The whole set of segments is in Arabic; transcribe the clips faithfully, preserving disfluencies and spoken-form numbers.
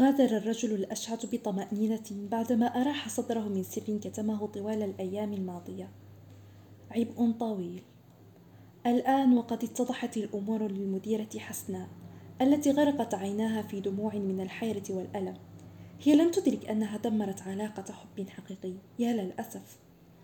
غادر الرجل الأشعث بطمأنينة بعدما أراح صدره من سر كتمه طوال الأيام الماضية. عبء طويل. الآن وقد اتضحت الأمور للمديرة حسناء التي غرقت عيناها في دموع من الحيرة والألم. هي لم تدرك أنها دمرت علاقة حب حقيقي. يا للأسف.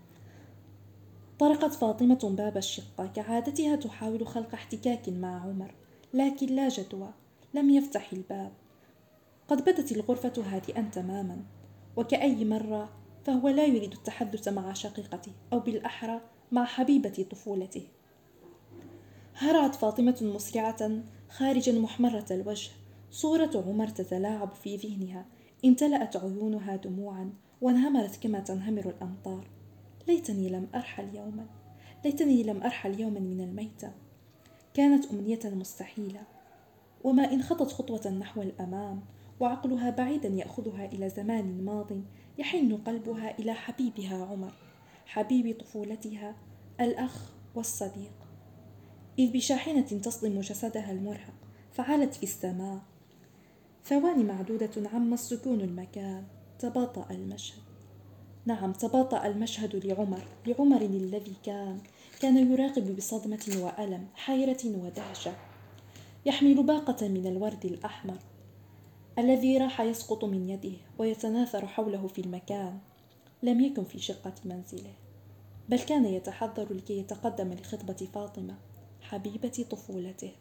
طرقت فاطمة باب الشقة كعادتها تحاول خلق احتكاك مع عمر، لكن لا جدوى. لم يفتح الباب. قد بدت الغرفة هادئا تماما، وكأي مرة فهو لا يريد التحدث مع شقيقته، أو بالأحرى مع حبيبة طفولته. هرعت فاطمة مسرعة خارجا محمرة الوجه. صورة عمر تتلاعب في ذهنها. امتلأت عيونها دموعا وانهمرت كما تنهمر الأمطار. ليتني لم أرحل يوما، ليتني لم أرحل يوما من الميتة. كانت أمنية مستحيلة، وما إن خطت خطوة نحو الأمام وعقلها بعيدا يأخذها إلى زمان ماض، يحن قلبها إلى حبيبها عمر، حبيب طفولتها، الأخ والصديق. إذ بشاحنة تصدم جسدها المرهق فعلت في السماء. ثواني معدودة عم السكون المكان. تباطأ المشهد. نعم، تباطأ المشهد لعمر، لعمر الذي كان كان يراقب بصدمة وألم، حيرة ودهشة. يحمل باقة من الورد الأحمر الذي راح يسقط من يده ويتناثر حوله في المكان. لم يكن في شقة منزله، بل كان يتحضر لكي يتقدم لخطبة فاطمة حبيبة طفولته.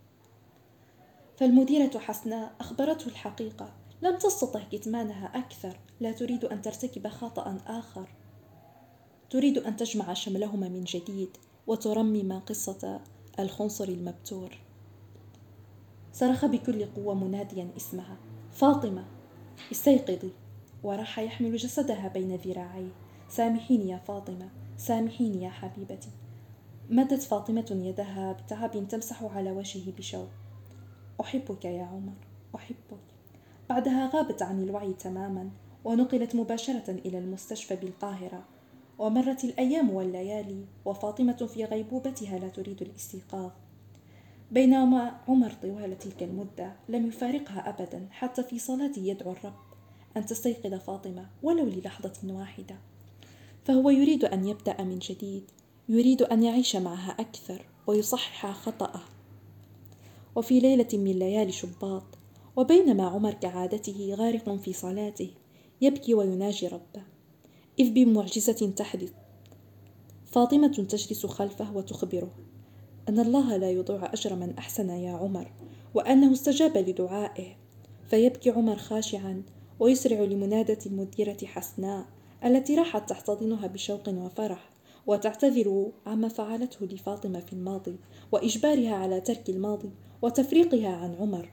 فالمديرة حسناء أخبرته الحقيقة، لم تستطع كتمانها أكثر. لا تريد أن ترتكب خطأ آخر، تريد أن تجمع شملهما من جديد وترمم قصة الخنصر المبتور. صرخ بكل قوة مناديا اسمها: فاطمة استيقظي! وراح يحمل جسدها بين ذراعيه. سامحيني يا فاطمة، سامحيني يا حبيبتي. مدت فاطمة يدها بتعب تمسح على وجهه بشوق. أحبك يا عمر، أحبك. بعدها غابت عن الوعي تماما، ونقلت مباشرة إلى المستشفى بالقاهرة. ومرت الأيام والليالي وفاطمة في غيبوبتها لا تريد الاستيقاظ، بينما عمر طوال تلك المدة لم يفارقها أبدا. حتى في صلاته يدعو الرب أن تستيقظ فاطمة ولو للحظة واحدة. فهو يريد أن يبدأ من جديد، يريد أن يعيش معها أكثر ويصحح خطأه. وفي ليلة من ليالي شباط، وبينما عمر كعادته غارق في صلاته يبكي ويناجي ربه، إذ بمعجزة تحدث فاطمة تجلس خلفه وتخبره أن الله لا يضيع أجر من أحسن يا عمر، وأنه استجاب لدعائه. فيبكي عمر خاشعا ويسرع لمنادة المديرة حسناء التي راحت تحتضنها بشوق وفرح، وتعتذر عما فعلته لفاطمة في الماضي، وإجبارها على ترك الماضي وتفريقها عن عمر.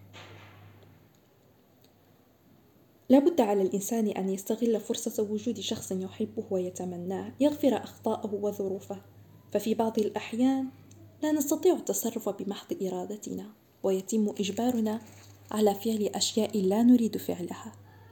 لابد على الإنسان أن يستغل فرصة وجود شخص يحبه ويتمناه، يغفر أخطاءه وظروفه. ففي بعض الأحيان لا نستطيع التصرف بمحض إرادتنا، ويتم إجبارنا على فعل أشياء لا نريد فعلها.